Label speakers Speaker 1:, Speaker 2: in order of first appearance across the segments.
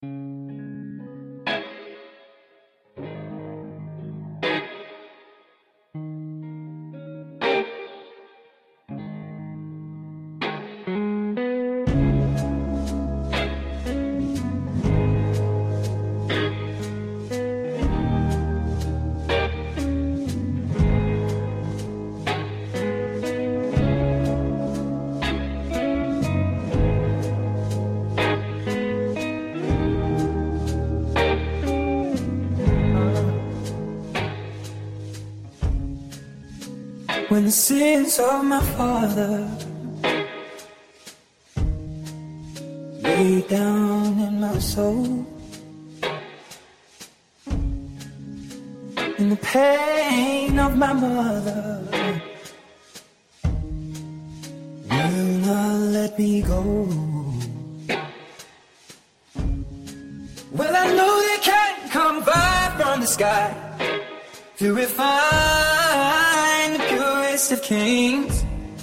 Speaker 1: When the sins of my father lay down in my soul, and the pain of my mother will not let me go. Well, I know they can't come by from the sky to refine the purest of kings.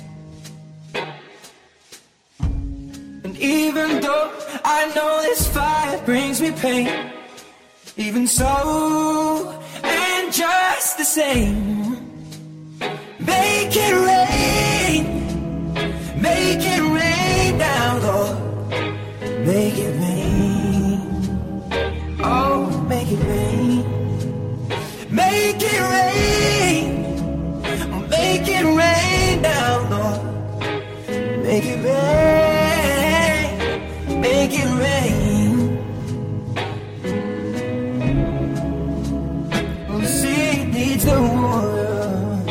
Speaker 1: And even though I know this fire brings me pain, even so, and just the same, make it rain down, Lord, make it rain, oh, make it rain. Make it rain down, Lord. Make it rain. Oh, the sea needs the water,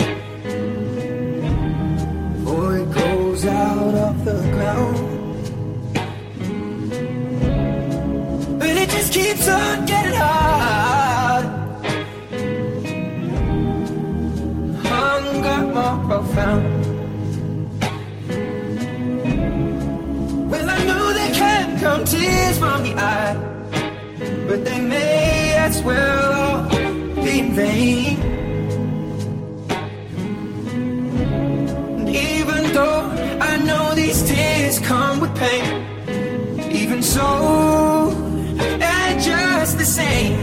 Speaker 1: for it goes out of the ground, but it just keeps on getting hard. More profound. Well, I know they can't come tears from the eye, but they may as well all be in vain. And even though I know these tears come with pain, even so, and just the same,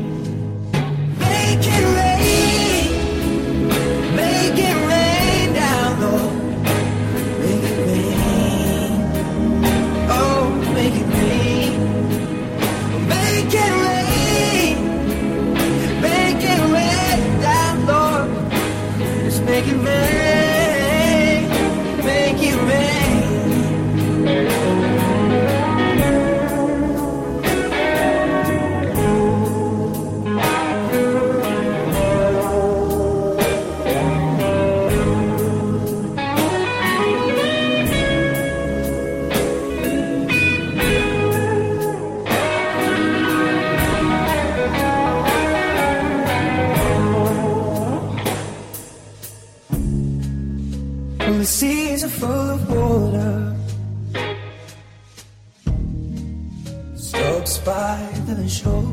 Speaker 1: make it rain. Make it rain down, Lord. Make it rain. Oh, make it rain. Make it rain. Make it rain down, Lord. Just make it rain. Make it rain. The seas are full of water, slopes by the shore,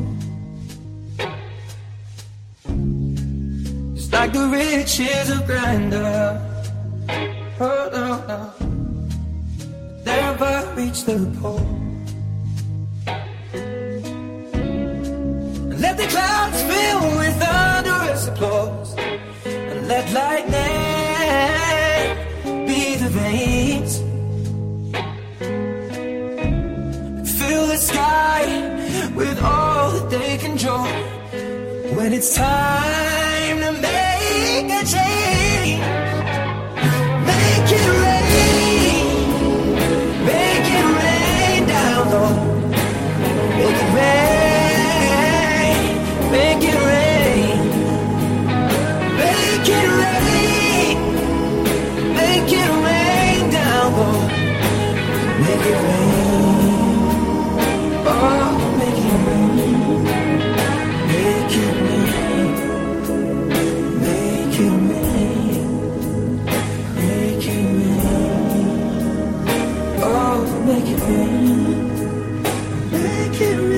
Speaker 1: just like the riches of grandeur. Oh no, no, never reach the pole. And let the clouds fill with thunderous applause, and let lightning be the veins, fill the sky with all that they can draw. When it's time to make a change, make it rain down, Lord. Make it rain, make it rain, make it rain. Make it rain down, Lord. Make it rain. Oh, make it rain. Make it rain. Make it rain. Make it rain. Oh, make it rain. Make it rain.